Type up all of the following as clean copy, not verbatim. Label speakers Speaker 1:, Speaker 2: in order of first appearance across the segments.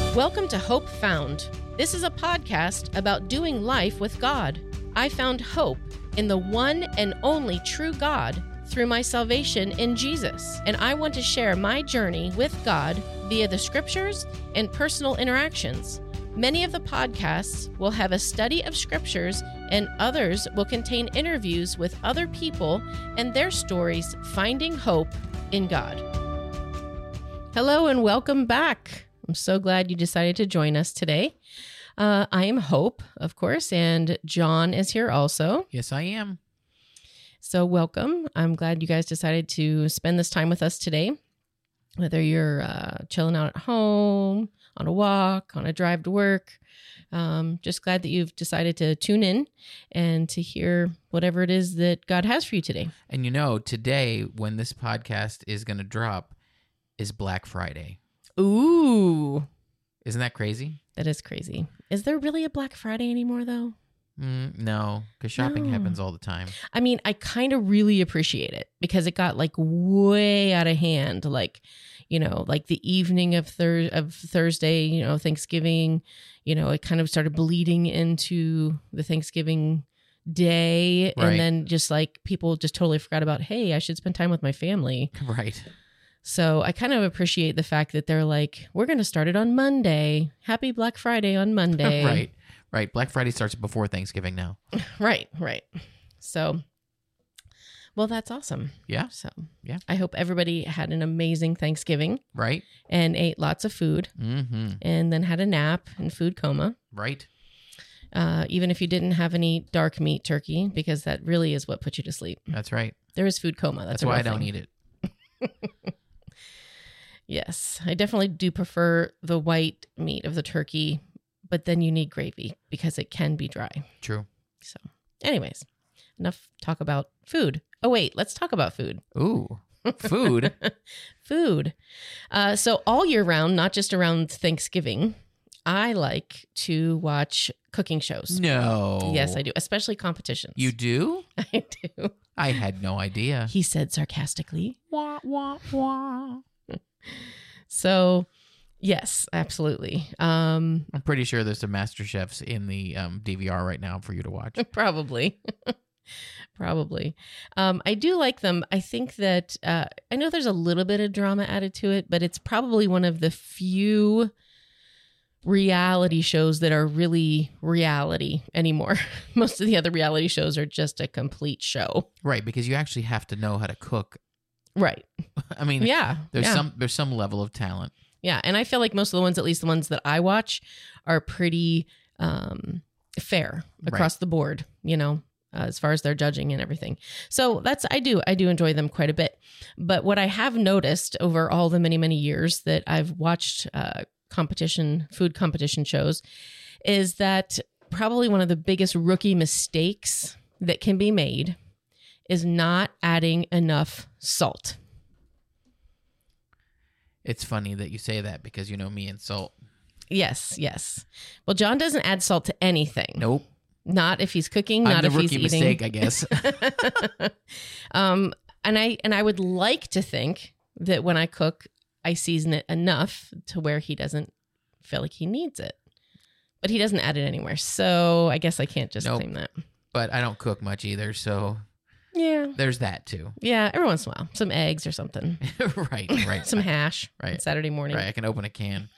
Speaker 1: Welcome to Hope Found. This is a podcast about doing life with God. I found hope in the one and only true God through my salvation in Jesus, and I want to share my journey with God via the scriptures and personal interactions. Many of the podcasts will have a study of scriptures, and others will contain interviews with other people and their stories finding hope in God. Hello and welcome back. I'm so glad you decided to join us today. I am Hope, of course, and John is here also.
Speaker 2: Yes, I am.
Speaker 1: So welcome. I'm glad you guys decided to spend this time with us today. Whether you're chilling out at home, on a walk, on a drive to work, just glad that you've decided to tune in and to hear whatever it is that God has for you today.
Speaker 2: And you know, today, when this podcast is going to drop, is Black Friday.
Speaker 1: Ooh.
Speaker 2: Isn't that crazy?
Speaker 1: That is crazy. Is there really a Black Friday anymore, though?
Speaker 2: No, because shopping happens all the time.
Speaker 1: I mean, I kind of really appreciate it because it got like way out of hand. Like, you know, like the evening of Thursday, you know, Thanksgiving, you know, it kind of started bleeding into the Thanksgiving day.
Speaker 2: Right.
Speaker 1: And then just like people just totally forgot about, hey, I should spend time with my family.
Speaker 2: Right.
Speaker 1: So I kind of appreciate the fact that they're like, we're going to start it on Monday. Happy Black Friday on Monday.
Speaker 2: Right. Black Friday starts before Thanksgiving now.
Speaker 1: Right. So, well, that's awesome.
Speaker 2: Yeah.
Speaker 1: So,
Speaker 2: yeah.
Speaker 1: I hope everybody had an amazing Thanksgiving.
Speaker 2: Right.
Speaker 1: And ate lots of food.
Speaker 2: Mm-hmm.
Speaker 1: And then had a nap in food coma.
Speaker 2: Right.
Speaker 1: Even if you didn't have any dark meat turkey, because that really is what put you to sleep.
Speaker 2: That's right.
Speaker 1: There is food coma.
Speaker 2: That's why I don't eat it.
Speaker 1: Yes, I definitely do prefer the white meat of the turkey, but then you need gravy because it can be dry.
Speaker 2: True.
Speaker 1: So, anyways, enough talk about food. Oh, wait, let's talk about food.
Speaker 2: Ooh, food.
Speaker 1: Food. So all year round, not just around Thanksgiving, I like to watch cooking shows.
Speaker 2: No.
Speaker 1: Yes, I do, especially competitions.
Speaker 2: You do?
Speaker 1: I do.
Speaker 2: I had no idea.
Speaker 1: He said sarcastically.
Speaker 2: Wah, wah, wah.
Speaker 1: So, yes, absolutely.
Speaker 2: I'm pretty sure there's some Master Chefs in the DVR right now for you to watch.
Speaker 1: Probably. I do like them. I think that I know there's a little bit of drama added to it, but it's probably one of the few reality shows that are really reality anymore. Most of the other reality shows are just a complete show.
Speaker 2: Right, because you actually have to know how to cook.
Speaker 1: Right.
Speaker 2: I mean,
Speaker 1: yeah,
Speaker 2: there's some level of talent.
Speaker 1: Yeah, and I feel like most of the ones, at least the ones that I watch, are pretty fair across the board, you know, as far as their judging and everything. So I do enjoy them quite a bit. But what I have noticed over all the many, many years that I've watched food competition shows is that probably one of the biggest rookie mistakes that can be made is not adding enough salt.
Speaker 2: It's funny that you say that because you know me and salt.
Speaker 1: Yes. Well, John doesn't add salt to anything.
Speaker 2: Nope.
Speaker 1: Not if he's cooking, not if he's eating.
Speaker 2: Mistake, I guess.
Speaker 1: And I would like to think that when I cook, I season it enough to where he doesn't feel like he needs it. But he doesn't add it anywhere. So I guess I can't just claim that.
Speaker 2: But I don't cook much either, so
Speaker 1: yeah,
Speaker 2: there's that too.
Speaker 1: Yeah, every once in a while. Some eggs or something.
Speaker 2: Right.
Speaker 1: Some hash
Speaker 2: on
Speaker 1: Saturday morning.
Speaker 2: Right, I can open a can.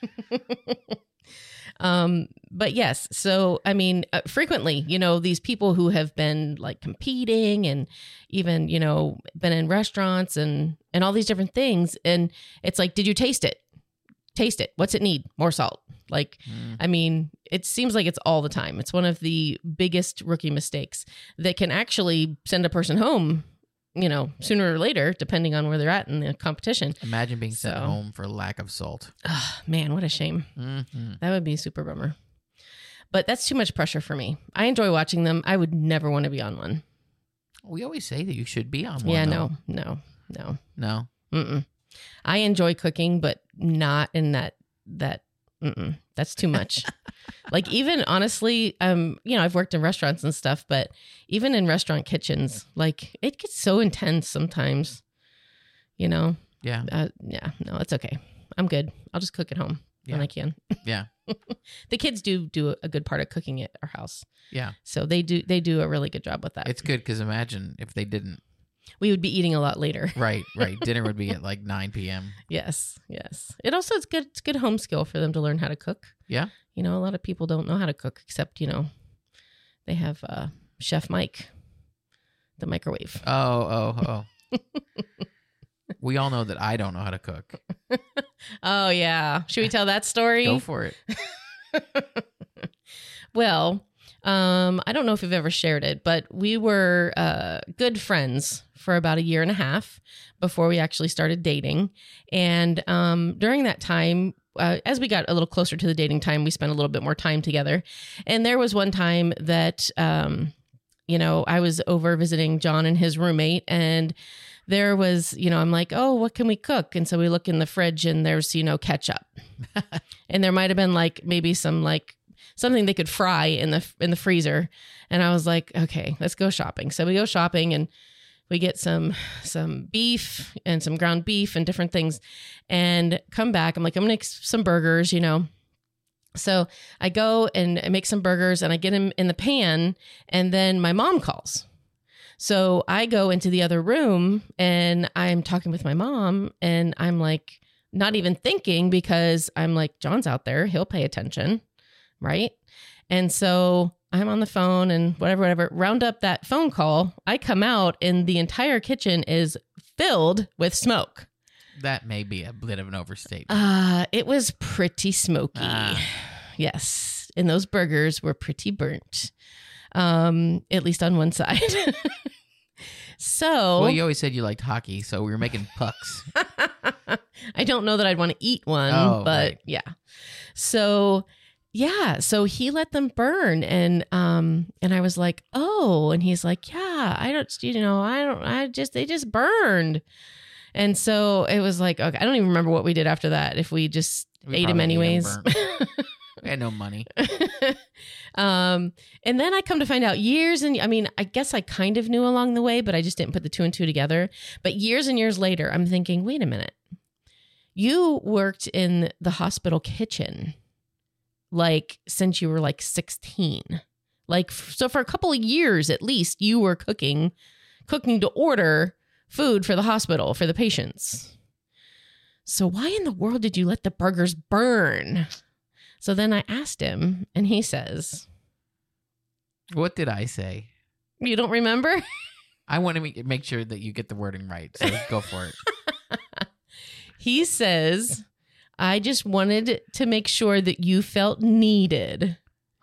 Speaker 1: But yes, so I mean, frequently, you know, these people who have been like competing and even, you know, been in restaurants and all these different things. And it's like, did you taste it? Taste it. What's it need? More salt. Like, I mean, it seems like it's all the time. It's one of the biggest rookie mistakes that can actually send a person home, you know, sooner or later, depending on where they're at in the competition.
Speaker 2: Imagine being sent home for lack of salt.
Speaker 1: Oh, man, what a shame.
Speaker 2: Mm-hmm.
Speaker 1: That would be a super bummer. But that's too much pressure for me. I enjoy watching them. I would never want to be on one.
Speaker 2: We always say that you should be on one.
Speaker 1: Yeah,
Speaker 2: though.
Speaker 1: no. Mm-mm. I enjoy cooking, but not in that. That's too much. Like even honestly, you know, I've worked in restaurants and stuff, but even in restaurant kitchens, like it gets so intense sometimes, you know?
Speaker 2: Yeah.
Speaker 1: No, it's okay. I'm good. I'll just cook at home. when I can.
Speaker 2: Yeah.
Speaker 1: The kids do a good part of cooking at our house.
Speaker 2: Yeah.
Speaker 1: So they do a really good job with that.
Speaker 2: It's good because imagine if they didn't.
Speaker 1: We would be eating a lot later.
Speaker 2: Right. Dinner would be at like 9 p.m.
Speaker 1: Yes. It also it's good home skill for them to learn how to cook.
Speaker 2: Yeah.
Speaker 1: A lot of people don't know how to cook except, they have Chef Mike, the microwave.
Speaker 2: Oh. We all know that I don't know how to cook.
Speaker 1: Oh, yeah. Should we tell that story?
Speaker 2: Go for it.
Speaker 1: Well, I don't know if we've ever shared it, but we were good friends for about a year and a half before we actually started dating. And during that time, as we got a little closer to the dating time, we spent a little bit more time together. And there was one time that, I was over visiting John and his roommate, and there was, I'm like, oh, what can we cook? And so we look in the fridge and there's, ketchup. And there might've been maybe some something they could fry in the freezer. And I was like, okay, let's go shopping. So we go shopping and we get some beef and some ground beef and different things and come back. I'm like, I'm going to make some burgers, So I go and I make some burgers and I get them in the pan, and then my mom calls. So I go into the other room and I'm talking with my mom, and I'm like, not even thinking, because I'm like, John's out there, he'll pay attention. Right. And so I'm on the phone and whatever, round up that phone call. I come out and the entire kitchen is filled with smoke.
Speaker 2: That may be a bit of an overstatement.
Speaker 1: It was pretty smoky. Yes. And those burgers were pretty burnt. At least on one side. So.
Speaker 2: Well, you always said you liked hockey, so we were making pucks.
Speaker 1: I don't know that I'd want to eat one, but right. Yeah. So he let them burn, and I was like, oh, and he's like, yeah, they just burned. And so it was like, okay, I don't even remember what we did after that. If we just ate them anyways.
Speaker 2: We had no money.
Speaker 1: And then I come to find out I guess I kind of knew along the way, but I just didn't put the two and two together. But years and years later, I'm thinking, wait a minute, you worked in the hospital kitchen since you were 16, so for a couple of years, at least, you were cooking to order food for the hospital, for the patients. So why in the world did you let the burgers burn? So then I asked him, and he says,
Speaker 2: what did I say?
Speaker 1: You don't remember?
Speaker 2: I want to make sure that you get the wording right. So go for it.
Speaker 1: He says, I just wanted to make sure that you felt needed.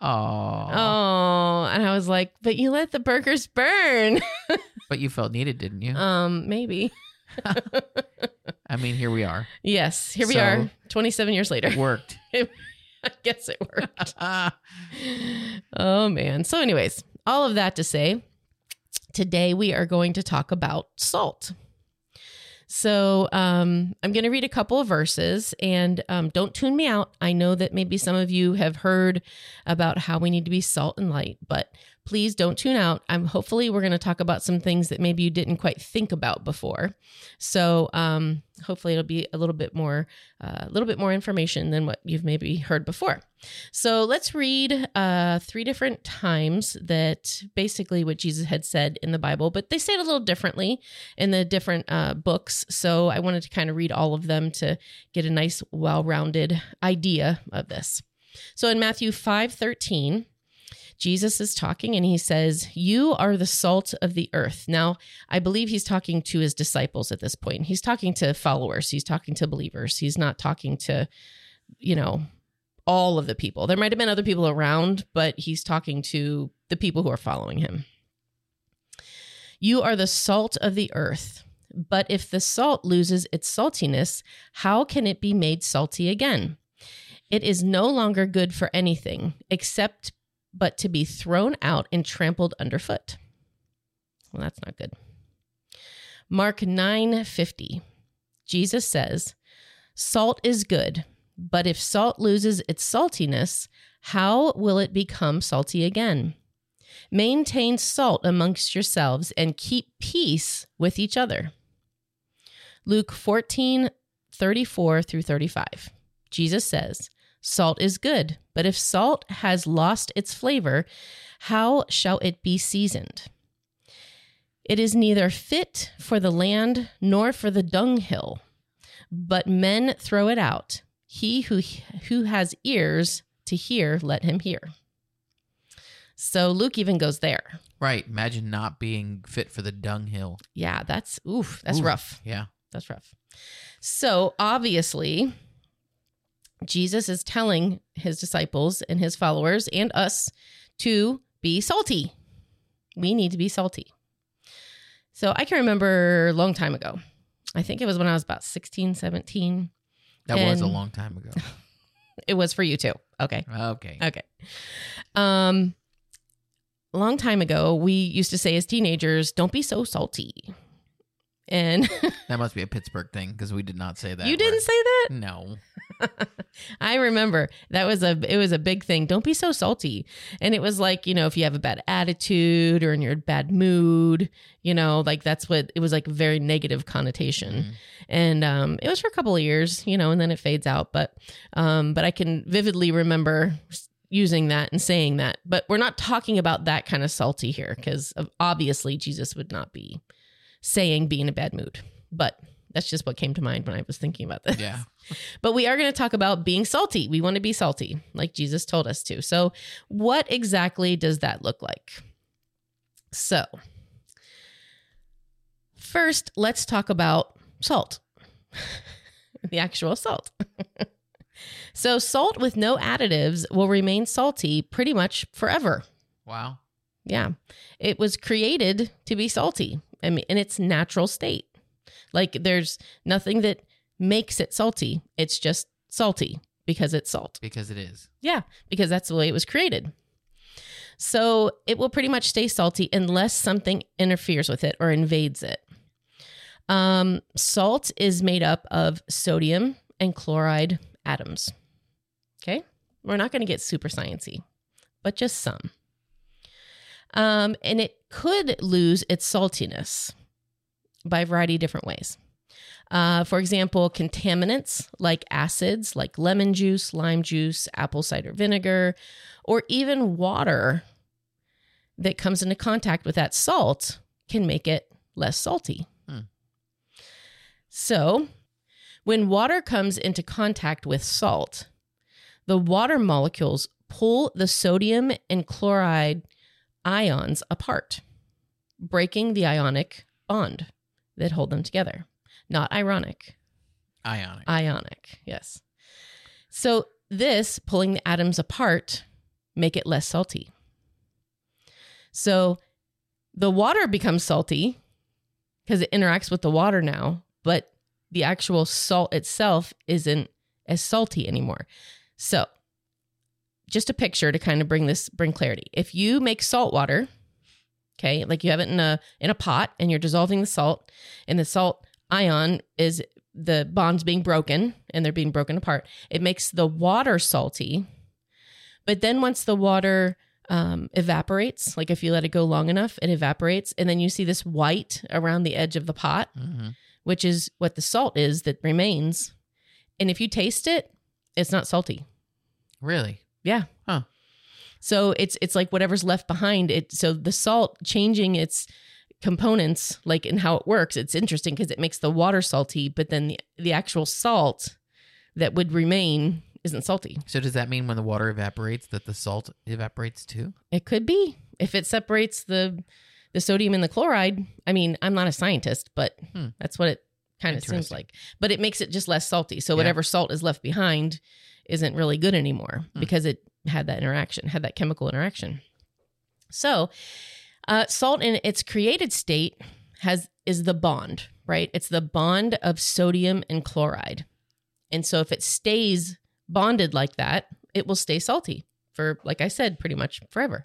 Speaker 1: Oh, and I was like, but you let the burgers burn.
Speaker 2: But you felt needed, didn't you?
Speaker 1: Maybe.
Speaker 2: I mean, here we are.
Speaker 1: Yes, here we are, 27 years later.
Speaker 2: Worked.
Speaker 1: I guess it worked. Oh, man. So anyways, all of that to say, today we are going to talk about salt. So I'm going to read a couple of verses, and don't tune me out. I know that maybe some of you have heard about how we need to be salt and light, but please don't tune out. Hopefully we're going to talk about some things that maybe you didn't quite think about before. So hopefully it'll be a little bit more information than what you've maybe heard before. So let's read 3 different times that basically what Jesus had said in the Bible, but they say it a little differently in the different books. So I wanted to kind of read all of them to get a nice, well-rounded idea of this. So in Matthew 5:13, Jesus is talking and he says, you are the salt of the earth. Now, I believe he's talking to his disciples at this point. He's talking to followers. He's talking to believers. He's not talking to, all of the people. There might have been other people around, but he's talking to the people who are following him. You are the salt of the earth. But if the salt loses its saltiness, how can it be made salty again? It is no longer good for anything except but to be thrown out and trampled underfoot. Well, that's not good. Mark 9:50. Jesus says, salt is good, but if salt loses its saltiness, how will it become salty again? Maintain salt amongst yourselves and keep peace with each other. Luke 14:34 through 35. Jesus says, Salt is good, but if salt has lost its flavor, how shall it be seasoned? It is neither fit for the land nor for the dunghill, but men throw it out. He who has ears to hear, let him hear. So Luke even goes there.
Speaker 2: Right. Imagine not being fit for the dunghill.
Speaker 1: Yeah, that's rough.
Speaker 2: Yeah.
Speaker 1: That's rough. So obviously, Jesus is telling his disciples and his followers and us to be salty. We need to be salty. So I can remember a long time ago. I think it was when I was about 16, 17.
Speaker 2: That was a long time ago.
Speaker 1: It was for you too. Okay.
Speaker 2: Okay.
Speaker 1: A long time ago, we used to say as teenagers, don't be so salty. And
Speaker 2: that must be a Pittsburgh thing because we did not say that.
Speaker 1: You didn't say that?
Speaker 2: No.
Speaker 1: I remember it was a big thing. Don't be so salty. And it was like, if you have a bad attitude or in your bad mood, like that's what it was, like a very negative connotation. And it was for a couple of years, and then it fades out. But I can vividly remember using that and saying that. But we're not talking about that kind of salty here because obviously Jesus would not be saying be in a bad mood. But that's just what came to mind when I was thinking about this.
Speaker 2: Yeah.
Speaker 1: But we are going to talk about being salty. We want to be salty, like Jesus told us to. So what exactly does that look like? So first, let's talk about salt. The actual salt. So salt with no additives will remain salty pretty much forever.
Speaker 2: Wow.
Speaker 1: Yeah. It was created to be salty. I mean, in its natural state. Like there's nothing that makes it salty. It's just salty because it's salt. Because
Speaker 2: it is.
Speaker 1: Yeah, because that's the way it was created. So it will pretty much stay salty unless something interferes with it or invades it. Salt is made up of sodium and chloride atoms. Okay? We're not going to get super sciencey, but just some. And it could lose its saltiness by a variety of different ways. For example, contaminants like acids, like lemon juice, lime juice, apple cider vinegar, or even water that comes into contact with that salt can make it less salty. So when water comes into contact with salt, the water molecules pull the sodium and chloride ions apart, breaking the ionic bond that hold them together. Not ironic. Ionic, yes. So this, pulling the atoms apart, make it less salty. So the water becomes salty because it interacts with the water now, but the actual salt itself isn't as salty anymore. So just a picture to kind of bring clarity. If you make salt water, okay, like you have it in a pot and you're dissolving the salt, and the salt ion is the bonds being broken and they're being broken apart, it makes the water salty. But then once the water evaporates, like if you let it go long enough, it evaporates, and then you see this white around the edge of the pot, which is what the salt is that remains. And if you taste it, it's not salty.
Speaker 2: Really?
Speaker 1: Yeah.
Speaker 2: Huh.
Speaker 1: So it's like whatever's left behind it. So the salt changing its components, like in how it works, it's interesting because it makes the water salty, but then the actual salt that would remain isn't salty.
Speaker 2: So does that mean when the water evaporates that the salt evaporates too?
Speaker 1: It could be. If it separates the sodium and the chloride, I mean, I'm not a scientist, but that's what it kind of seems like. But it makes it just less salty. So whatever salt is left behind isn't really good anymore because it had that interaction, had that chemical interaction. So salt in its created state is the bond, right? It's the bond of sodium and chloride. And so if it stays bonded like that, it will stay salty for, like I said, pretty much forever.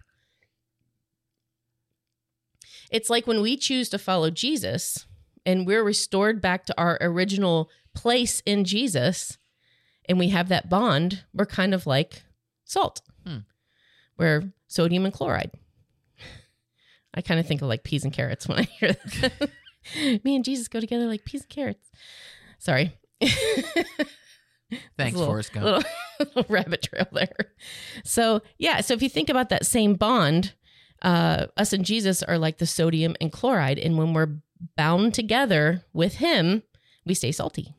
Speaker 1: It's like when we choose to follow Jesus and we're restored back to our original place in Jesus and we have that bond, we're kind of like salt. We're sodium and chloride. I kind of think of like peas and carrots when I hear that. Me and Jesus go together like peas and carrots. Sorry.
Speaker 2: Thanks, Forrest Gump.
Speaker 1: rabbit trail there. So yeah, so if you think about that same bond, us and Jesus are like the sodium and chloride. And when we're bound together with him, we stay salty.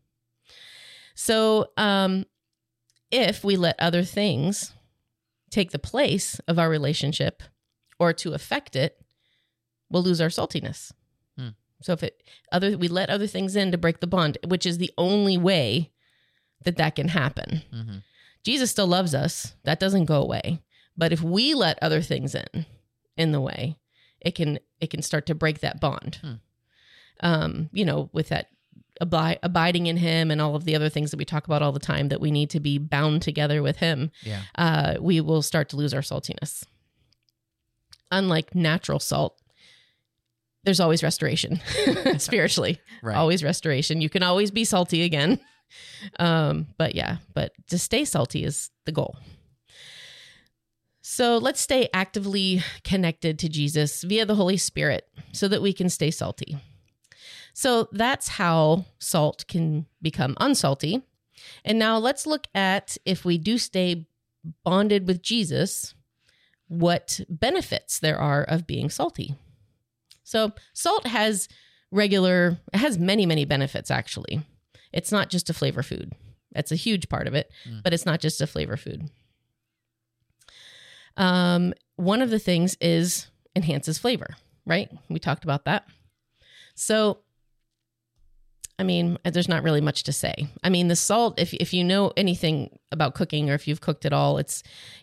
Speaker 1: So if we let other things take the place of our relationship or to affect it, we'll lose our saltiness. So if we let other things in to break the bond, which is the only way that can happen. Jesus still loves us. That doesn't go away. But if we let other things in the way, it can start to break that bond. With that abiding in him and all of the other things that we talk about all the time, that we need to be bound together with him. We will start to lose our saltiness. Unlike natural salt, there's always restoration spiritually. Right. Always restoration. You can always be salty again. But to stay salty is the goal. So let's stay actively connected to Jesus via the Holy Spirit so that we can stay salty. So that's how salt can become unsalty. And now let's look at, if we do stay bonded with Jesus, what benefits there are of being salty. So salt has many, many benefits, actually. It's not just a flavor food. That's a huge part of it, but it's not just a flavor food. One of the things is enhances flavor, right? We talked about that. So, there's not really much to say. The salt, if you know anything about cooking or if you've cooked at all, it's,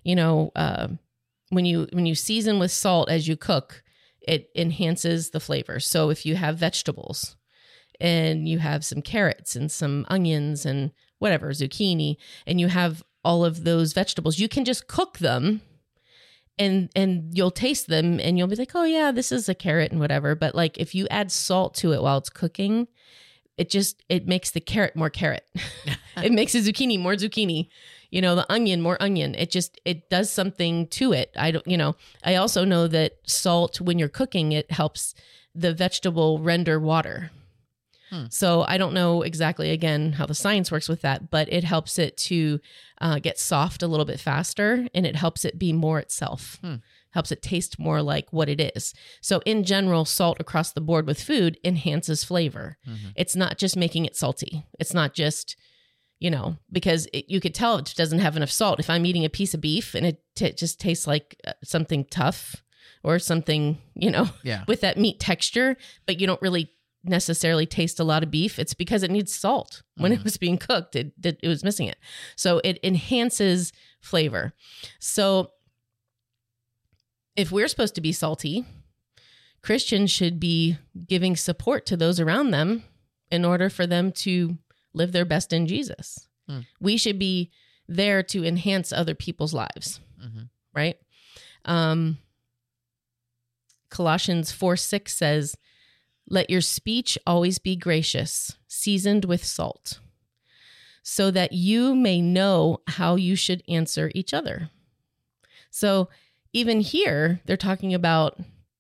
Speaker 1: when you season with salt as you cook, it enhances the flavor. So if you have vegetables and you have some carrots and some onions and whatever, zucchini, and you have all of those vegetables, you can just cook them and you'll taste them and you'll be like, oh yeah, this is a carrot and whatever. But like if you add salt to it while it's cooking, it makes the carrot more carrot. It makes the zucchini more zucchini. The onion, more onion. It does something to it. I also know that salt, when you're cooking, it helps the vegetable render water. So I don't know exactly, again, how the science works with that, but it helps it to get soft a little bit faster, and it helps it be more itself. Helps it taste more like what it is. So in general, salt across the board with food enhances flavor. It's not just making it salty. It's not just... because you could tell it doesn't have enough salt. If I'm eating a piece of beef and it just tastes like something tough or something, with that meat texture, but you don't really necessarily taste a lot of beef, it's because it needs salt. When it was being cooked, it was missing it. So it enhances flavor. So if we're supposed to be salty, Christians should be giving support to those around them in order for them to live their best in Jesus. We should be there to enhance other people's lives, right? Colossians 4:6 says, "Let your speech always be gracious, seasoned with salt, so that you may know how you should answer each other." So even here, they're talking about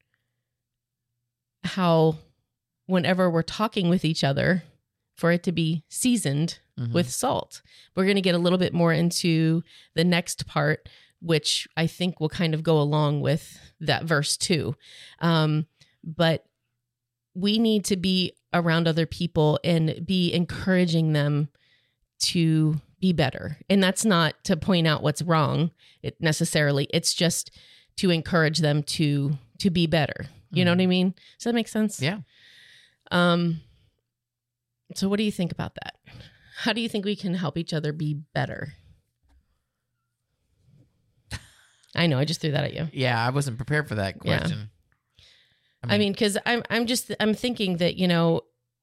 Speaker 1: how whenever we're talking with each other, for it to be seasoned with salt. We're going to get a little bit more into the next part, which I think will kind of go along with that verse too. But we need to be around other people and be encouraging them to be better. And that's not to point out what's wrong necessarily. It's just to encourage them to be better. You know what I mean? Does that make sense?
Speaker 2: Yeah.
Speaker 1: So what do you think about that? How do you think we can help each other be better? I know, I just threw that at you.
Speaker 2: Yeah, I wasn't prepared for that question.
Speaker 1: Yeah. Because I'm thinking that,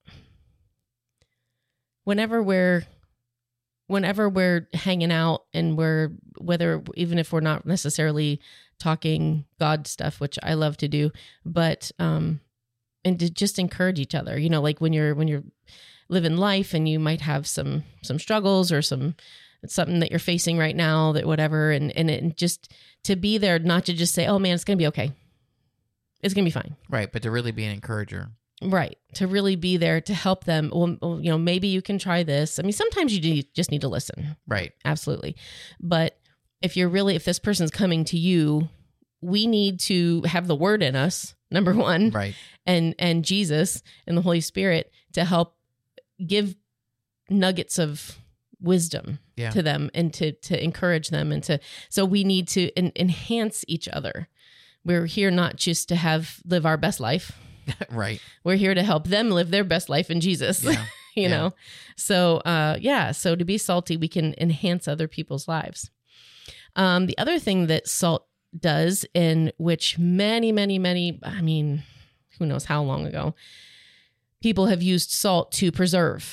Speaker 1: whenever we're hanging out and even if we're not necessarily talking God stuff, which I love to do, but and to just encourage each other, like when you're living life and you might have some struggles or something that you're facing right now, that whatever, and just to be there, not to just say, oh man, it's going to be okay. It's going to be fine.
Speaker 2: Right. But to really be an encourager.
Speaker 1: Right. To really be there to help them. Well, maybe you can try this. I mean, sometimes just need to listen.
Speaker 2: Right.
Speaker 1: Absolutely. But if this person's coming to you, we need to have the word in us, number one.
Speaker 2: Right.
Speaker 1: And Jesus and the Holy Spirit to help give nuggets of wisdom to them and to encourage them. So we need to enhance each other. We're here not just to live our best life.
Speaker 2: Right.
Speaker 1: We're here to help them live their best life in Jesus.
Speaker 2: Yeah.
Speaker 1: you know? So, so to be salty, we can enhance other people's lives. The other thing that salt does, in which many, I mean, who knows how long ago, people have used salt to preserve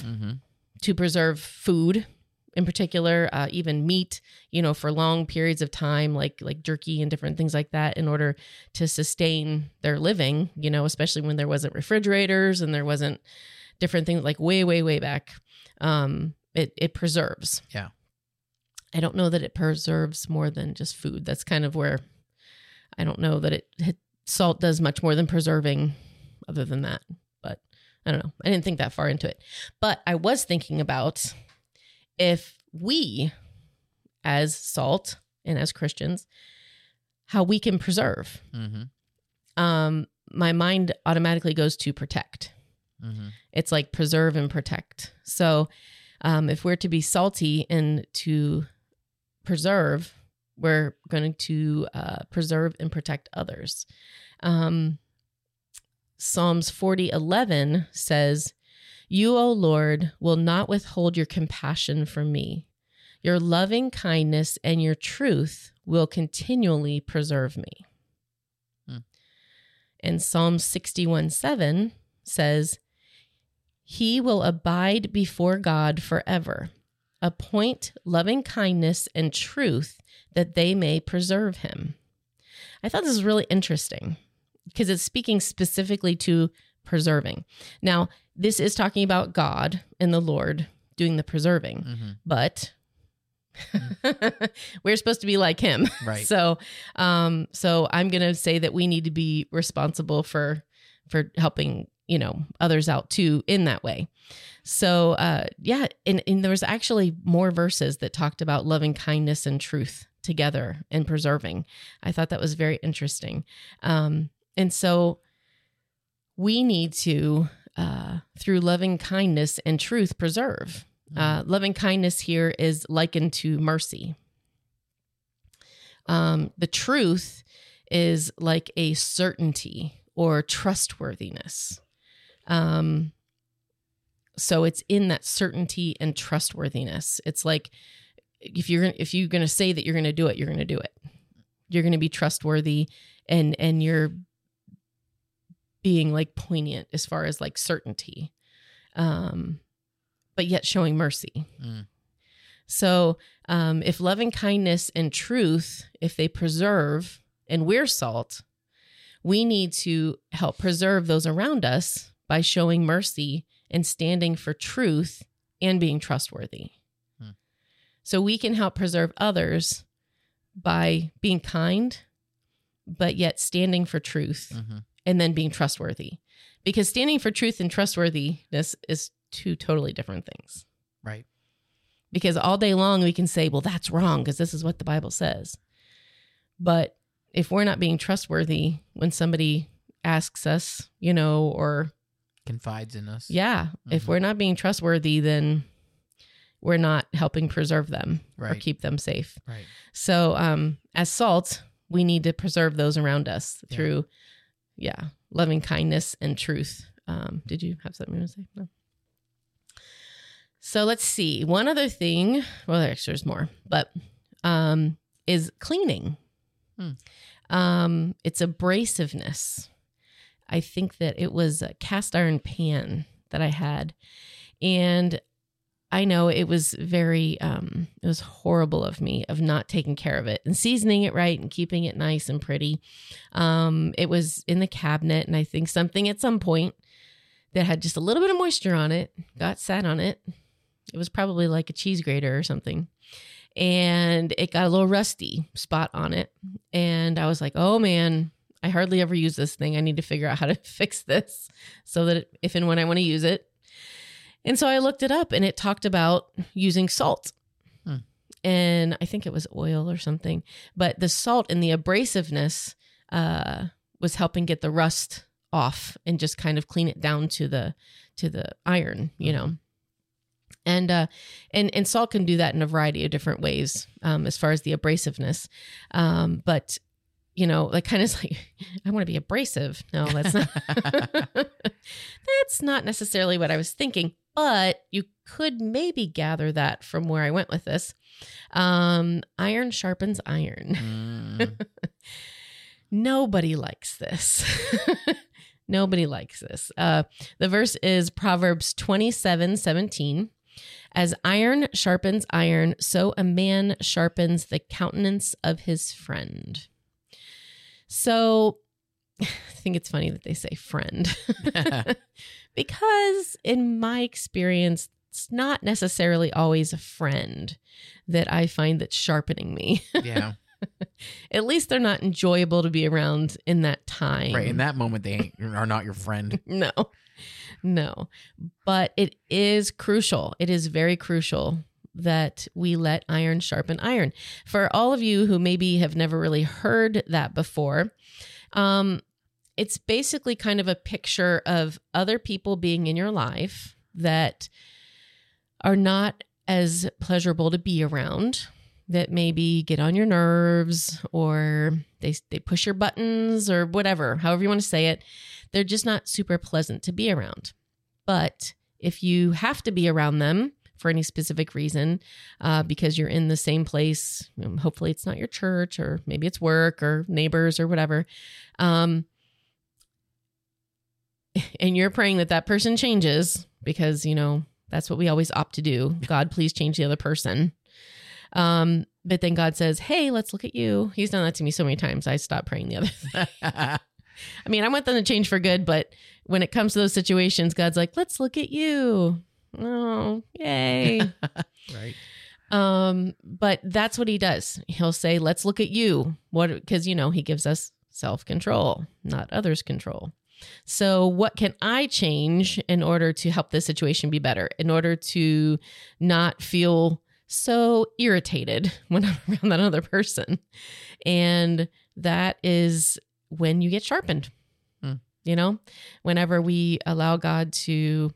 Speaker 1: food, in particular, even meat, for long periods of time, like jerky and different things like that, in order to sustain their living, especially when there wasn't refrigerators and there wasn't different things, like way back. It preserves.
Speaker 2: Yeah.
Speaker 1: I don't know that it preserves more than just food. That's kind of where I don't know that salt does much more than preserving other than that. But I don't know. I didn't think that far into it. But I was thinking about if we, as salt and as Christians, how we can preserve. Mm-hmm. My mind automatically goes to protect. Mm-hmm. It's like preserve and protect. So if we're to be salty and to preserve, we're going to preserve and protect others. Psalms 40:11 says, "You, O Lord, will not withhold your compassion from me. Your loving kindness and your truth will continually preserve me." And Psalm 61:7 says, "He will abide before God forever. Appoint loving kindness and truth that they may preserve him." I thought this was really interesting because it's speaking specifically to preserving. Now, this is talking about God and the Lord doing the preserving, but we're supposed to be like him.
Speaker 2: Right.
Speaker 1: So I'm going to say that we need to be responsible for helping, others out too in that way. So, and there was actually more verses that talked about loving kindness and truth together and preserving. I thought that was very interesting. And so we need to, through loving kindness and truth, preserve. Loving kindness here is likened to mercy. The truth is like a certainty or trustworthiness. So it's in that certainty and trustworthiness. It's like if you're going to say that you're going to do it, you're going to do it. You're going to be trustworthy, and you're being like poignant as far as like certainty, but yet showing mercy. So if loving kindness and truth, if they preserve, and we're salt, we need to help preserve those around us by showing mercy and standing for truth and being trustworthy. So we can help preserve others by being kind, but yet standing for truth and then being trustworthy. Because standing for truth and trustworthiness is two totally different things.
Speaker 2: Right.
Speaker 1: Because all day long we can say, well, that's wrong because this is what the Bible says. But if we're not being trustworthy when somebody asks us, or
Speaker 2: confides in us.
Speaker 1: Yeah. If we're not being trustworthy, then we're not helping preserve them or keep them safe.
Speaker 2: Right.
Speaker 1: So as salt, we need to preserve those around us through, loving kindness and truth. Did you have something you want to say? No. So let's see. One other thing, well, actually there's more, but is cleaning. It's abrasiveness. I think that it was a cast iron pan that I had. And I know it was very, it was horrible of me of not taking care of it and seasoning it right and keeping it nice and pretty. It was in the cabinet, and I think something at some point that had just a little bit of moisture on it got sat on it. It was probably like a cheese grater or something. And it got a little rusty spot on it. And I was like, oh man, I hardly ever use this thing. I need to figure out how to fix this so that if and when I want to use it. And so I looked it up and it talked about using salt. And I think it was oil or something. But the salt and the abrasiveness was helping get the rust off and just kind of clean it down to the iron, you know. And salt can do that in a variety of different ways as far as the abrasiveness. But, you know, that kind of like, I want to be abrasive. No, that's not. That's not necessarily what I was thinking. But you could maybe gather that from where I went with this. Iron sharpens iron. Nobody likes this. Nobody likes this. The verse is Proverbs 27:17. As iron sharpens iron, so a man sharpens the countenance of his friend. So I think it's funny that they say friend. Because in my experience, it's not necessarily always a friend that I find that's sharpening me.
Speaker 2: Yeah.
Speaker 1: At least they're not enjoyable to be around in that time.
Speaker 2: Right. In that moment, they are not your friend.
Speaker 1: No. But it is crucial. It is very crucial that we let iron sharpen iron. For all of you who maybe have never really heard that before, it's basically kind of a picture of other people being in your life that are not as pleasurable to be around, that maybe get on your nerves or they push your buttons or whatever, however you want to say it. They're just not super pleasant to be around. But if you have to be around them for any specific reason, because you're in the same place, hopefully it's not your church or maybe it's work or neighbors or whatever, and you're praying that person changes because, you know, that's what we always opt to do. God, please change the other person. But then God says, hey, let's look at you. He's done that to me so many times. I stopped praying the other thing. I mean, I want them to change for good, but when it comes to those situations, God's like, let's look at you. Oh, yay.
Speaker 2: Right.
Speaker 1: But that's what he does. He'll say, let's look at you. Because, you know, he gives us self-control, not others' control. So what can I change in order to help this situation be better, in order to not feel so irritated when I'm around that other person? And that is when you get sharpened. You know, whenever we allow God to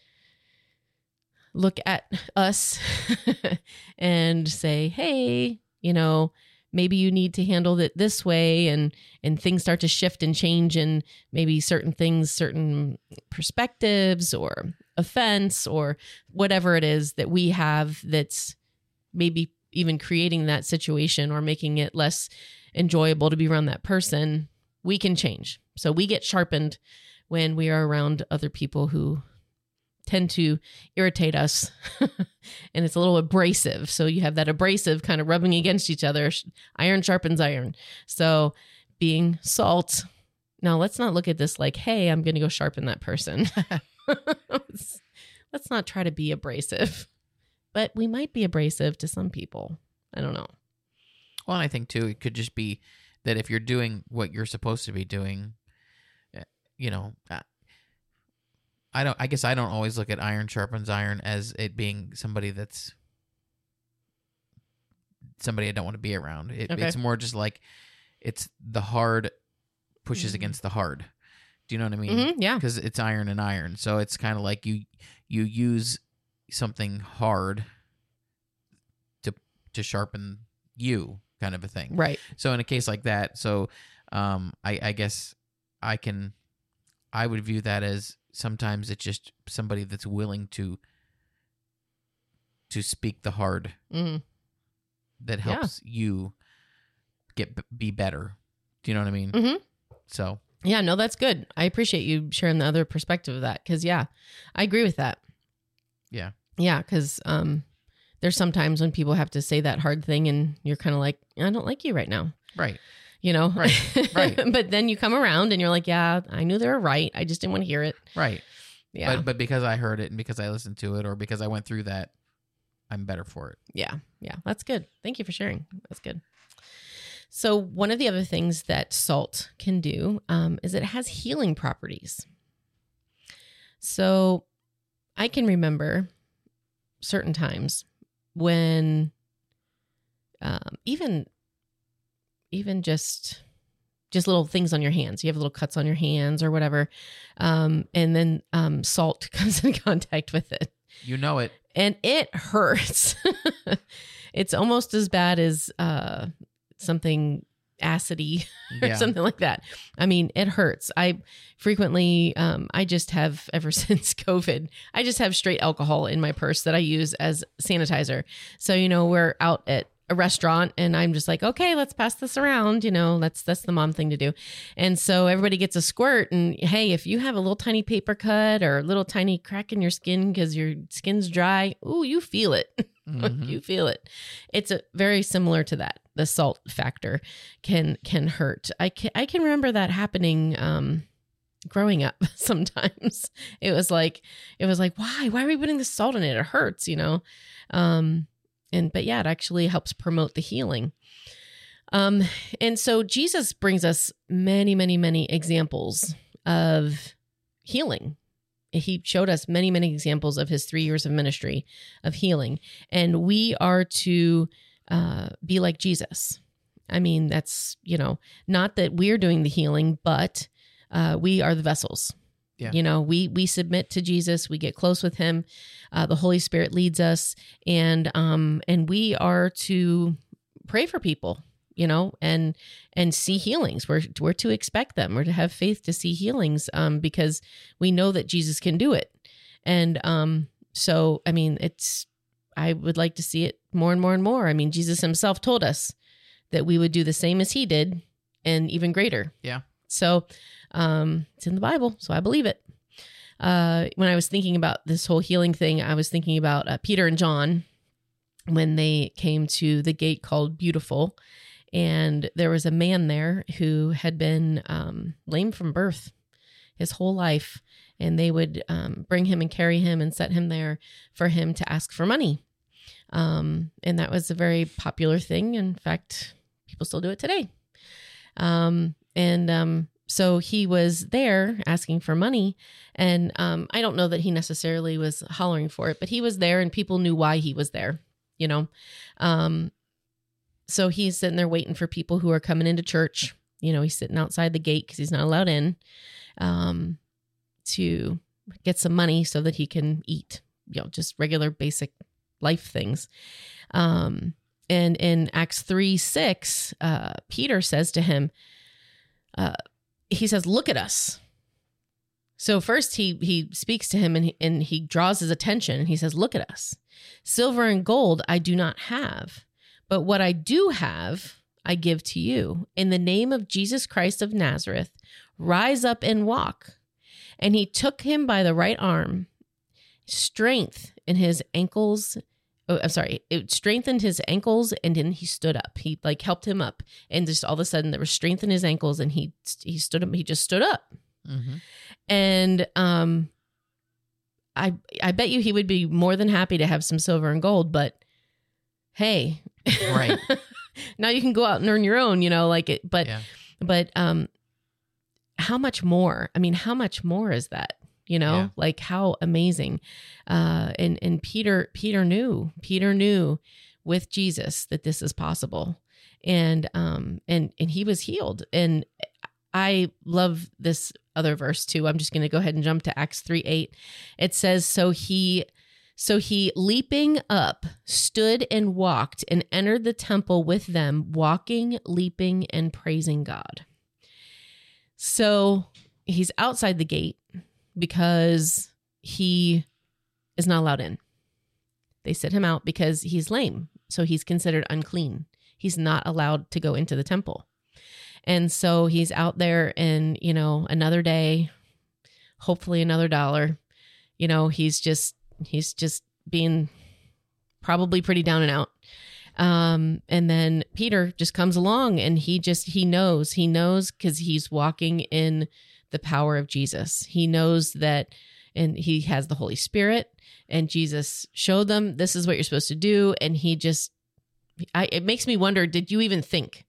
Speaker 1: look at us and say, hey, you know, maybe you need to handle it this way, and things start to shift and change, and maybe certain things, certain perspectives or offense or whatever it is that we have that's maybe even creating that situation or making it less enjoyable to be around that person, we can change. So we get sharpened when we are around other people who tend to irritate us and it's a little abrasive. So you have that abrasive kind of rubbing against each other. Iron sharpens iron. So being salt. Now let's not look at this like, hey, I'm going to go sharpen that person. Let's not try to be abrasive, but we might be abrasive to some people. I don't know.
Speaker 2: Well, I think too, it could just be that if you're doing what you're supposed to be doing, you know, I guess I don't always look at iron sharpens iron as it being somebody that's somebody I don't want to be around. It's more just like it's the hard pushes against the hard. Do you know what I mean?
Speaker 1: Mm-hmm, yeah.
Speaker 2: Because it's iron and iron. So it's kind of like you use something hard to sharpen you, kind of a thing.
Speaker 1: Right.
Speaker 2: So in a case like that, I guess I would view that as sometimes it's just somebody that's willing to speak the hard that helps you be better. Do you know what I mean? Mm-hmm. So
Speaker 1: yeah, no, that's good. I appreciate you sharing the other perspective of that because I agree with that.
Speaker 2: Yeah,
Speaker 1: because there's sometimes when people have to say that hard thing and you're kind of like, I don't like you right now.
Speaker 2: Right.
Speaker 1: You know?
Speaker 2: Right.
Speaker 1: But then you come around and you're like, yeah, I knew they were right. I just didn't want to hear it.
Speaker 2: Right.
Speaker 1: Yeah.
Speaker 2: But because I heard it and because I listened to it or because I went through that, I'm better for it.
Speaker 1: Yeah. Yeah. That's good. Thank you for sharing. That's good. So one of the other things that salt can do is it has healing properties. So I can remember certain times when even just little things on your hands. You have little cuts on your hands or whatever. And then salt comes in contact with it.
Speaker 2: You know it.
Speaker 1: And it hurts. It's almost as bad as something acidy or something like that. I mean, it hurts. I frequently, I just have, ever since COVID, I just have straight alcohol in my purse that I use as sanitizer. So, we're out at a restaurant and I'm just like, okay, let's pass this around. That's the mom thing to do. And so everybody gets a squirt, and hey, if you have a little tiny paper cut or a little tiny crack in your skin because your skin's dry, ooh, you feel it. Mm-hmm. You feel it. It's very similar to that. The salt factor can hurt. I can remember that happening growing up. Sometimes it was like, why are we putting the salt in it? It hurts, but it actually helps promote the healing. And so Jesus brings us many, many, many examples of healing. He showed us many, many examples of his 3 years of ministry of healing. And we are to be like Jesus. I mean, that's, not that we're doing the healing, but we are the vessels. Yeah. We submit to Jesus, we get close with him. The Holy Spirit leads us, and we are to pray for people, and see healings. We're to expect them. We're to have faith to see healings, because we know that Jesus can do it. And so, I mean, I would like to see it more and more and more. I mean, Jesus himself told us that we would do the same as he did and even greater.
Speaker 2: Yeah.
Speaker 1: So it's in the Bible, so I believe it. When I was thinking about this whole healing thing, I was thinking about Peter and John when they came to the gate called Beautiful, and there was a man there who had been lame from birth his whole life, and they would bring him and carry him and set him there for him to ask for money. And that was a very popular thing. In fact, people still do it today. So he was there asking for money, and I don't know that he necessarily was hollering for it, but he was there and people knew why he was there, So he's sitting there waiting for people who are coming into church. He's sitting outside the gate because he's not allowed in, to get some money so that he can eat, just regular basic life things. And in Acts 3:6, Peter says to him, he says, "Look at us." So first he speaks to him and he draws his attention. He says, "Look at us. Silver and gold I do not have, but what I do have, I give to you. In the name of Jesus Christ of Nazareth, rise up and walk." And he took him by the right arm, strength in his ankles. It strengthened his ankles, and then he stood up. He helped him up, and just all of a sudden there was strength in his ankles, and he stood up. He just stood up. Mm-hmm. And I bet you he would be more than happy to have some silver and gold, but hey,
Speaker 2: right.
Speaker 1: Now you can go out and earn your own, but how much more? I mean, how much more is that? How amazing. And Peter knew with Jesus that this is possible. And he was healed. And I love this other verse too. I'm just going to go ahead and jump to Acts 3:8. It says, So he leaping up stood and walked and entered the temple with them, walking, leaping, and praising God. So he's outside the gate because he is not allowed in. They sit him out because he's lame. So he's considered unclean. He's not allowed to go into the temple. And so he's out there, and, another day, hopefully another $1, he's just being probably pretty down and out. And then Peter just comes along, and he knows because he's walking in the power of Jesus. He knows that, and he has the Holy Spirit, and Jesus showed them, this is what you're supposed to do. And it makes me wonder, did you even think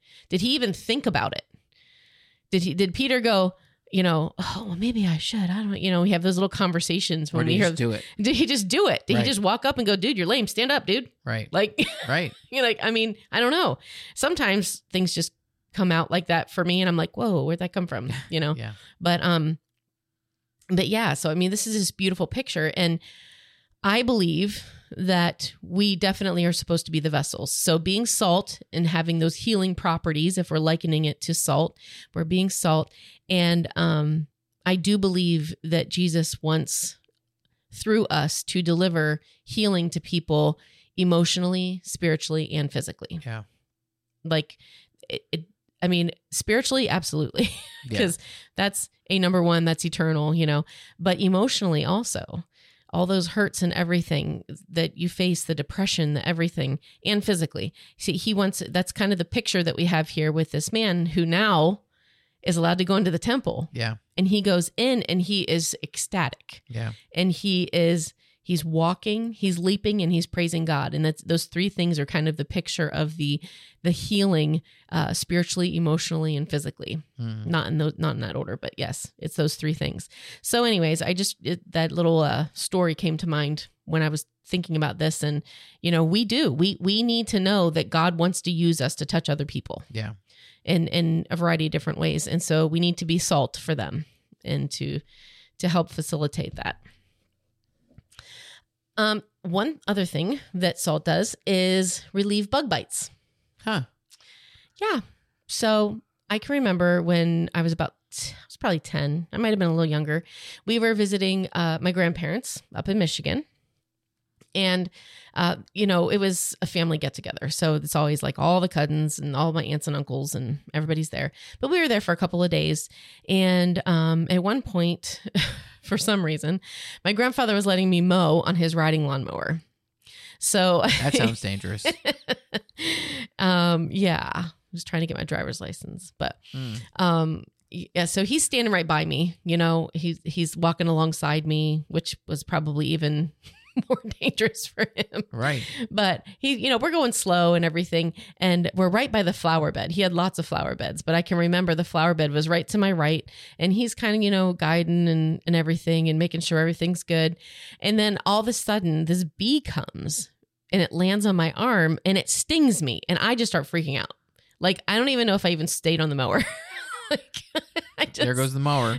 Speaker 1: Did he even think about it? Did Peter go, oh, well, maybe I should. I don't, we have those little conversations when
Speaker 2: Or did
Speaker 1: we
Speaker 2: he
Speaker 1: hear.
Speaker 2: just do it?
Speaker 1: Did he just do it? Did
Speaker 2: Right.
Speaker 1: he just walk up and go, dude, you're lame. Stand up, dude.
Speaker 2: Right.
Speaker 1: Like,
Speaker 2: Right.
Speaker 1: you're like, I mean, I don't know. Sometimes things just come out like that for me. And I'm like, whoa, where'd that come from?
Speaker 2: Yeah.
Speaker 1: But yeah, so I mean, this is this beautiful picture, and I believe that we definitely are supposed to be the vessels. So being salt and having those healing properties, if we're likening it to salt, we're being salt. And I do believe that Jesus wants, through us, to deliver healing to people emotionally, spiritually, and physically.
Speaker 2: Yeah.
Speaker 1: Like, I mean, spiritually, absolutely, because that's a number one, that's eternal, but emotionally also, all those hurts and everything that you face, the depression, the everything, and physically. See, that's kind of the picture that we have here with this man who now is allowed to go into the temple.
Speaker 2: Yeah.
Speaker 1: And he goes in and he is ecstatic.
Speaker 2: Yeah.
Speaker 1: And he's walking, he's leaping, and he's praising God. And those three things are kind of the picture of the healing, spiritually, emotionally, and physically. Not in that order, but yes, it's those three things. So anyways, that little story came to mind when I was thinking about this. And, we need to know that God wants to use us to touch other people.
Speaker 2: Yeah.
Speaker 1: In a variety of different ways. And so we need to be salt for them and to help facilitate that. One other thing that salt does is relieve bug bites.
Speaker 2: Huh.
Speaker 1: Yeah. So I can remember when I was probably 10. I might have been a little younger. We were visiting my grandparents up in Michigan. And, it was a family get together. So it's always like all the cousins and all my aunts and uncles and everybody's there. But we were there for a couple of days. And at one point, for some reason, my grandfather was letting me mow on his riding lawnmower. So
Speaker 2: That sounds dangerous.
Speaker 1: yeah, I was trying to get my driver's license, but yeah, so he's standing right by me. He's walking alongside me, which was probably even more dangerous for him.
Speaker 2: Right.
Speaker 1: But we're going slow and everything. And we're right by the flower bed. He had lots of flower beds, but I can remember the flower bed was right to my right. And he's kind of, guiding and everything and making sure everything's good. And then all of a sudden this bee comes and it lands on my arm and it stings me. And I just start freaking out. Like, I don't even know if I even stayed on the mower.
Speaker 2: There goes the mower.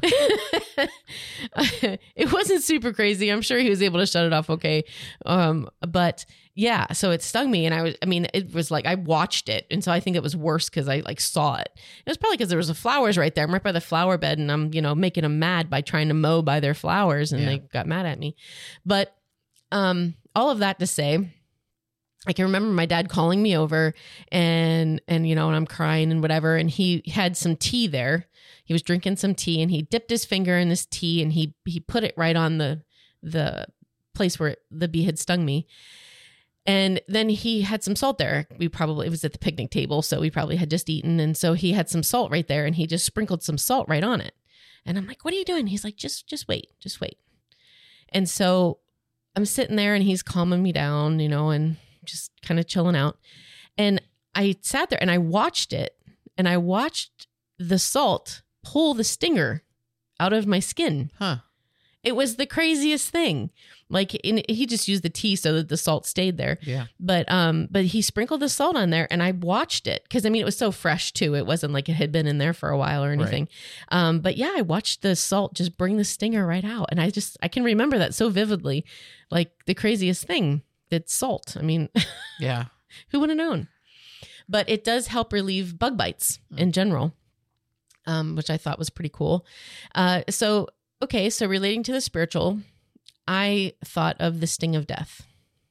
Speaker 1: It wasn't super crazy. I'm sure he was able to shut it off okay. But yeah, so it stung me. And it was like, I watched it. And so I think it was worse because I saw it. It was probably because there was the flowers right there. I'm right by the flower bed and I'm, making them mad by trying to mow by their flowers and they got mad at me. But all of that to say, I can remember my dad calling me over and I'm crying and whatever. And he had some tea there. He was drinking some tea and he dipped his finger in this tea and he put it right on the place where the bee had stung me. And then he had some salt there. It was at the picnic table. So we probably had just eaten. And so he had some salt right there and he just sprinkled some salt right on it. And I'm like, what are you doing? He's like, just wait. And so I'm sitting there and he's calming me down, and just kind of chilling out. And I sat there and I watched it and I watched the salt pull the stinger out of my skin.
Speaker 2: Huh.
Speaker 1: It was the craziest thing. Like he just used the tea so that the salt stayed there.
Speaker 2: Yeah.
Speaker 1: But he sprinkled the salt on there and I watched it because it was so fresh too. It wasn't like it had been in there for a while or anything. Right. But yeah, I watched the salt just bring the stinger right out. And I can remember that so vividly, like the craziest thing. It's salt.
Speaker 2: Yeah.
Speaker 1: Who would have known? But it does help relieve bug bites in general, which I thought was pretty cool. So relating to the spiritual, I thought of the sting of death.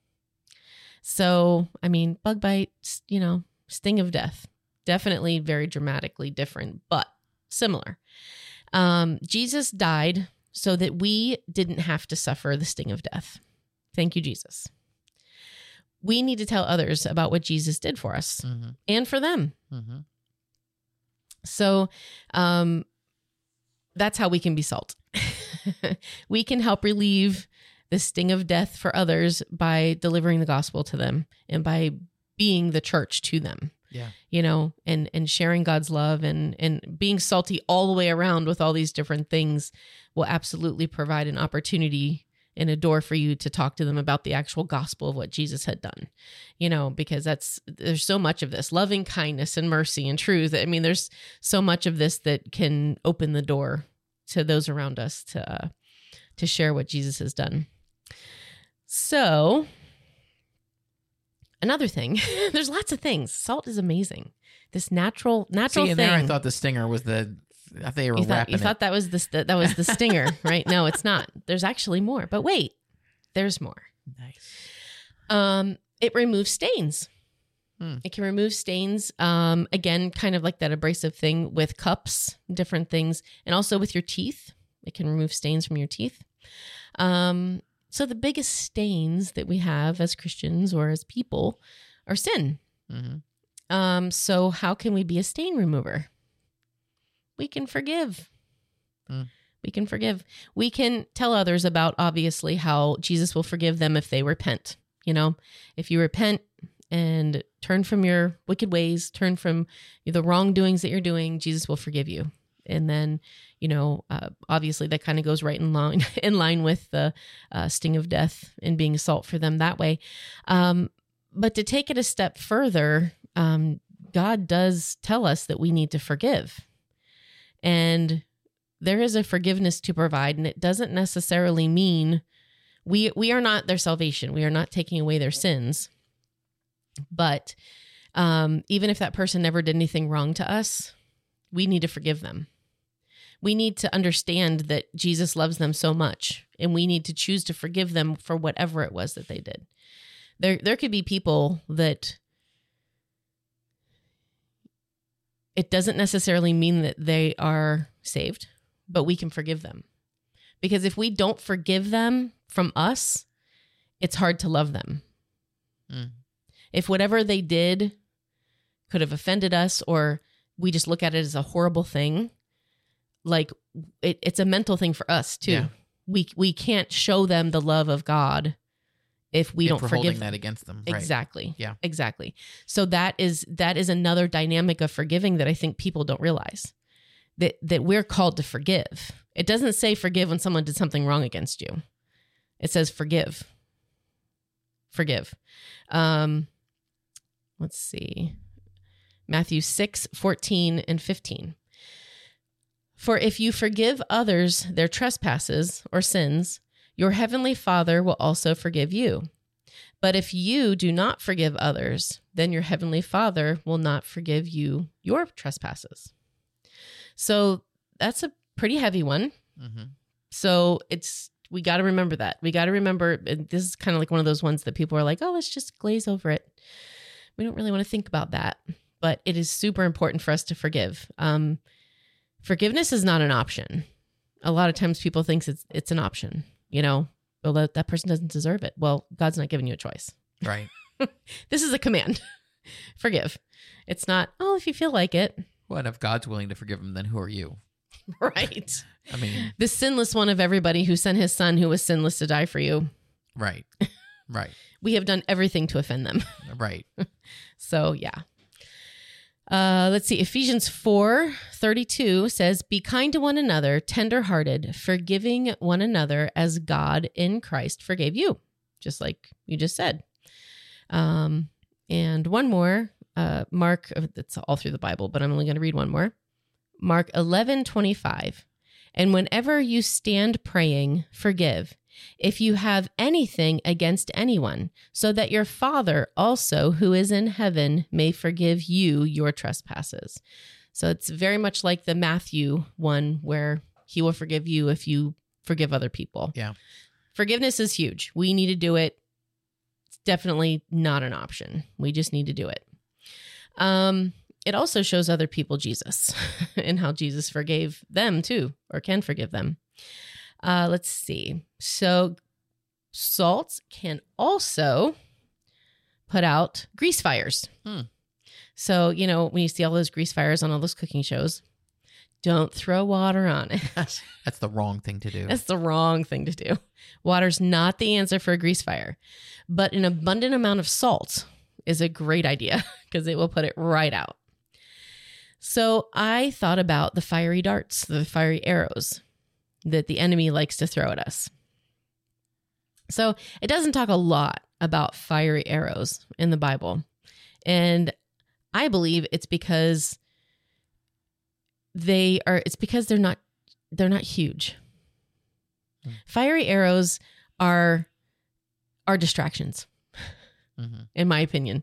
Speaker 1: So, bug bites, sting of death, definitely very dramatically different, but similar. Jesus died so that we didn't have to suffer the sting of death. Thank you, Jesus. We need to tell others about what Jesus did for us and for them. Mm-hmm. So that's how we can be salt. We can help relieve the sting of death for others by delivering the gospel to them and by being the church to them.
Speaker 2: Yeah.
Speaker 1: And sharing God's love and being salty all the way around with all these different things will absolutely provide an opportunity and a door for you to talk to them about the actual gospel of what Jesus had done, because there's so much of this loving kindness and mercy and truth. I mean, there's so much of this that can open the door to those around us to share what Jesus has done. So another thing, there's lots of things. Salt is amazing. This natural
Speaker 2: See,
Speaker 1: thing.
Speaker 2: and there I thought the stinger was I thought they were wrapping
Speaker 1: You thought that was the stinger, right? No, it's not. There's actually more. But wait, there's more.
Speaker 2: Nice.
Speaker 1: It removes stains. It can remove stains. Again, kind of like that abrasive thing with cups, different things, and also with your teeth. It can remove stains from your teeth. So the biggest stains that we have as Christians or as people are sin.
Speaker 2: Mm-hmm.
Speaker 1: So how can we be a stain remover? We can forgive. We can forgive. We can tell others about, obviously, how Jesus will forgive them if they repent. If you repent and turn from your wicked ways, turn from the wrongdoings that you're doing, Jesus will forgive you. And then, obviously that kind of goes right in line with the sting of death and being salt for them that way. But to take it a step further, God does tell us that we need to forgive. And there is a forgiveness to provide, and it doesn't necessarily mean we are not their salvation. We are not taking away their sins. But even if that person never did anything wrong to us, we need to forgive them. We need to understand that Jesus loves them so much, and we need to choose to forgive them for whatever it was that they did. There could be people that it doesn't necessarily mean that they are saved, but we can forgive them. Because if we don't forgive them from us, it's hard to love them. If whatever they did could have offended us, or we just look at it as a horrible thing, like it's a mental thing for us too.
Speaker 2: Yeah.
Speaker 1: We can't show them the love of God if we don't forgive
Speaker 2: holding
Speaker 1: them.
Speaker 2: That against them.
Speaker 1: Exactly.
Speaker 2: Right. Yeah.
Speaker 1: Exactly. So that is another dynamic of forgiving that I think people don't realize, that we're called to forgive. It doesn't say forgive when someone did something wrong against you. It says forgive. Forgive. Let's see. Matthew 6:14 and 15. For if you forgive others their trespasses or sins, your heavenly Father will also forgive you. But if you do not forgive others, then your heavenly Father will not forgive you your trespasses. So that's a pretty heavy one.
Speaker 2: Mm-hmm.
Speaker 1: So we got to remember that. We got to remember, this is kind of like one of those ones that people are like, oh, let's just glaze over it. We don't really want to think about that, but it is super important for us to forgive. Forgiveness is not an option. A lot of times people think it's an option, well, that person doesn't deserve it. Well, God's not giving you a choice.
Speaker 2: Right.
Speaker 1: This is a command. Forgive. It's not, oh, if you feel like it.
Speaker 2: Well, and if God's willing to forgive them, then who are you?
Speaker 1: Right.
Speaker 2: I mean,
Speaker 1: the sinless one of everybody who sent his son who was sinless to die for you.
Speaker 2: Right. Right.
Speaker 1: We have done everything to offend them.
Speaker 2: Right.
Speaker 1: So, yeah. Let's see. Ephesians 4:32 says, be kind to one another, tenderhearted, forgiving one another as God in Christ forgave you. Just like you just said. And one more, Mark, it's all through the Bible, but I'm only going to read one more. Mark 11:25. And whenever you stand praying, forgive, if you have anything against anyone, so that your Father also, who is in heaven, may forgive you your trespasses. So it's very much like the Matthew one, where he will forgive you if you forgive other people.
Speaker 2: Yeah.
Speaker 1: Forgiveness is huge. We need to do it. It's definitely not an option. We just need to do it. It also shows other people Jesus and how Jesus forgave them too, or can forgive them. Let's see. So salt can also put out grease fires. So, when you see all those grease fires on all those cooking shows, don't throw water on it.
Speaker 2: That's the wrong thing to do.
Speaker 1: That's the wrong thing to do. Water's not the answer for a grease fire, but an abundant amount of salt is a great idea because it will put it right out. So I thought about the fiery darts, the fiery arrows that the enemy likes to throw at us. So it doesn't talk a lot about fiery arrows in the Bible. And I believe it's because they're not huge. Fiery arrows are distractions, in my opinion.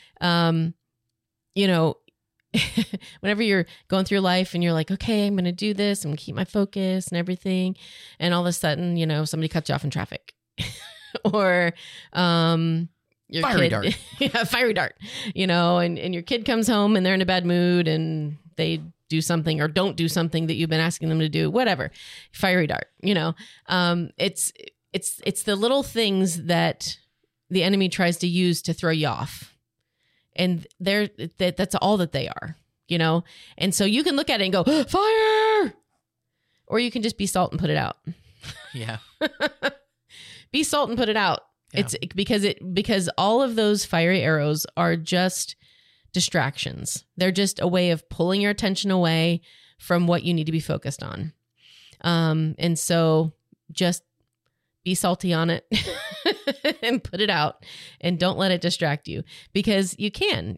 Speaker 1: Whenever you're going through life and you're like, okay, I'm going to do this, I'm going to keep my focus and everything. And all of a sudden, somebody cuts you off in traffic or, your
Speaker 2: fiery
Speaker 1: kid,
Speaker 2: dart.
Speaker 1: Yeah, fiery dart, and your kid comes home and they're in a bad mood and they do something or don't do something that you've been asking them to do, whatever, fiery dart, it's the little things that the enemy tries to use to throw you off. And that's all that they are, And so you can look at it and go, fire, or you can just be salt and put it out.
Speaker 2: Yeah.
Speaker 1: Be salt and put it out. Yeah. It's because all of those fiery arrows are just distractions. They're just a way of pulling your attention away from what you need to be focused on. And so just be salty on it and put it out and don't let it distract you, because you can,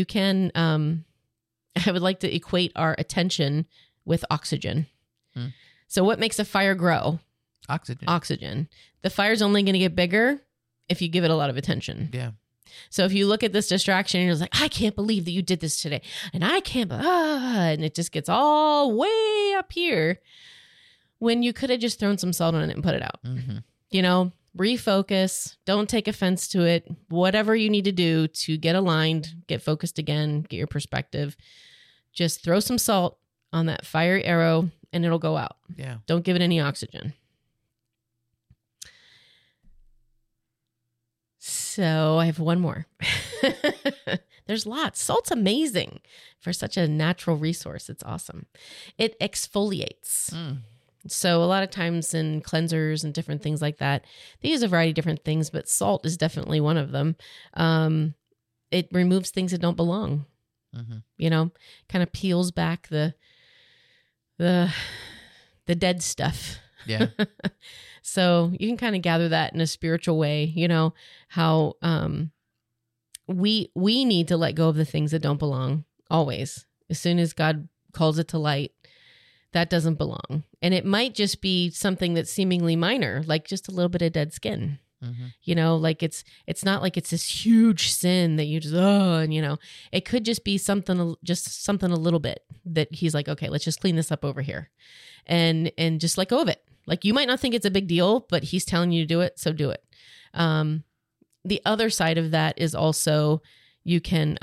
Speaker 1: I would like to equate our attention with oxygen. So what makes a fire grow? Oxygen. The fire's only going to get bigger if you give it a lot of attention.
Speaker 2: Yeah. So
Speaker 1: if you look at this distraction and you're like, I can't believe that you did this today. And I can't, and it just gets all way up here when you could have just thrown some salt on it and put it out. Refocus. Don't take offense to it. Whatever you need to do to get aligned, get focused again, get your perspective. Just throw some salt on that fiery arrow and it'll go out.
Speaker 2: Yeah.
Speaker 1: Don't give it any oxygen. So I have one more. There's lots. Salt's amazing for such a natural resource. It's awesome. It exfoliates. So a lot of times in cleansers and different things like that, they use a variety of different things, but salt is definitely one of them. It removes things that don't belong. Kind of peels back the dead stuff.
Speaker 2: Yeah.
Speaker 1: So you can kind of gather that in a spiritual way, how we need to let go of the things that don't belong always. As soon as God calls it to light, that doesn't belong. And it might just be something that's seemingly minor, like just a little bit of dead skin. Like it's not like it's this huge sin that you just, it could just be something a little bit that he's like, okay, let's just clean this up over here and just let go of it. Like you might not think it's a big deal, but he's telling you to do it. So do it. The other side of that is also, you can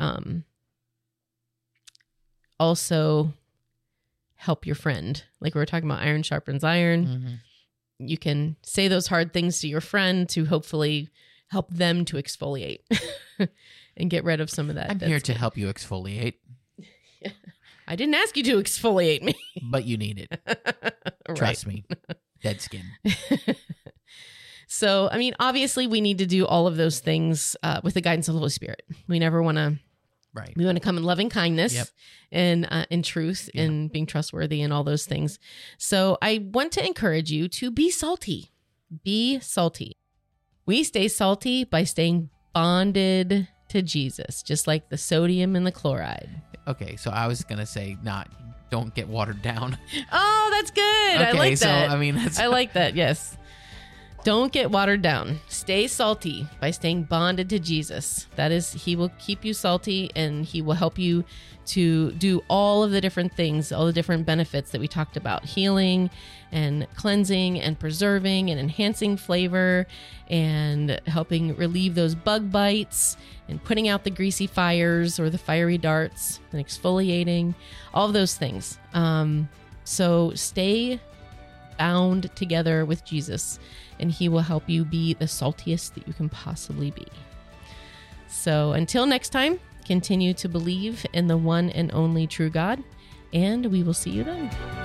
Speaker 1: also help your friend. Like we were talking about, iron sharpens iron. You can say those hard things to your friend to hopefully help them to exfoliate and get rid of some of that.
Speaker 2: I'm here to help you exfoliate.
Speaker 1: I didn't ask you to exfoliate me.
Speaker 2: But you need it. Trust me. Dead skin.
Speaker 1: So, obviously we need to do all of those things with the guidance of the Holy Spirit. We never want to.
Speaker 2: Right.
Speaker 1: We want to come in loving kindness and in truth and being trustworthy and all those things. So I want to encourage you to be salty. Be salty. We stay salty by staying bonded to Jesus, just like the sodium and the chloride.
Speaker 2: Okay, so I was going to say don't get watered down.
Speaker 1: Oh, that's good.
Speaker 2: Okay,
Speaker 1: I like that.
Speaker 2: That's...
Speaker 1: I like that, yes. Don't get watered down. Stay salty by staying bonded to Jesus. That is, he will keep you salty and he will help you to do all of the different things, all the different benefits that we talked about. Healing and cleansing and preserving and enhancing flavor and helping relieve those bug bites and putting out the greasy fires or the fiery darts and exfoliating, all of those things. So stay bound together with Jesus, and he will help you be the saltiest that you can possibly be. So until next time, continue to believe in the one and only true God, and we will see you then.